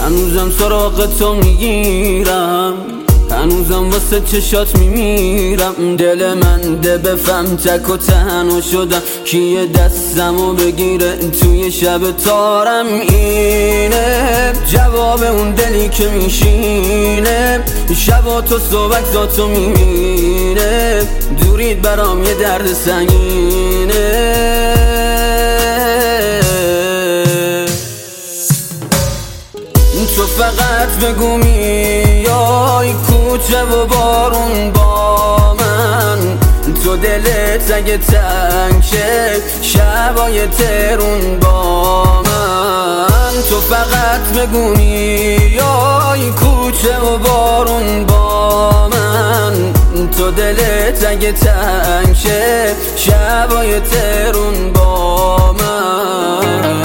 هنوزم سراغ تو میگیرم، هنوزم واسه چشات میمیرم. دل من ده بفهم تک و تنها شدم، کیه دستمو بگیره توی شب تارم. اینه جواب اون دلی که میشینه، شبا تو صحبتاتو میبینه. دورید برام یه درد سنگینه. تو فقط بگو میای کوچه و بارون با من، تو دلت اگه تنگ شه شبای ترون با من. تو فقط بگو میای کوچه و بارون با من، تو دلت اگه تنگ شه شبای ترون با من.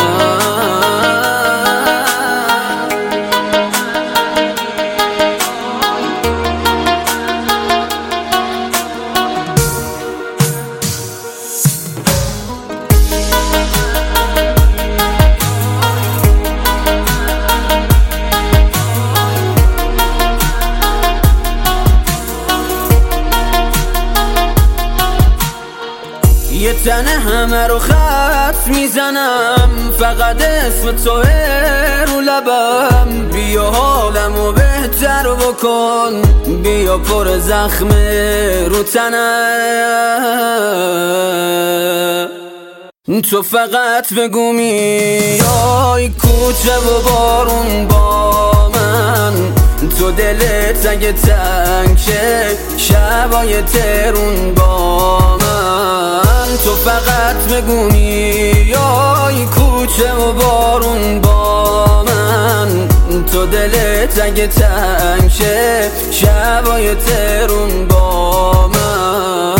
یه تنه همه رو خط میزنم، فقط اسم توه رو لبم. بیا حالمو بهتر بکن، بیا پر زخم رو تنم. تو فقط بگو میای کوچه و بارون با من، تو دلت اگه تنگ شه شبای ترون با من. تو فقط بگو میای کوچه و بارون با من، تو دلت اگه تنگ شه شبای ترون با من.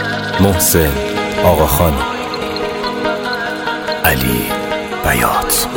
محسن آقاخانی، علی بیات.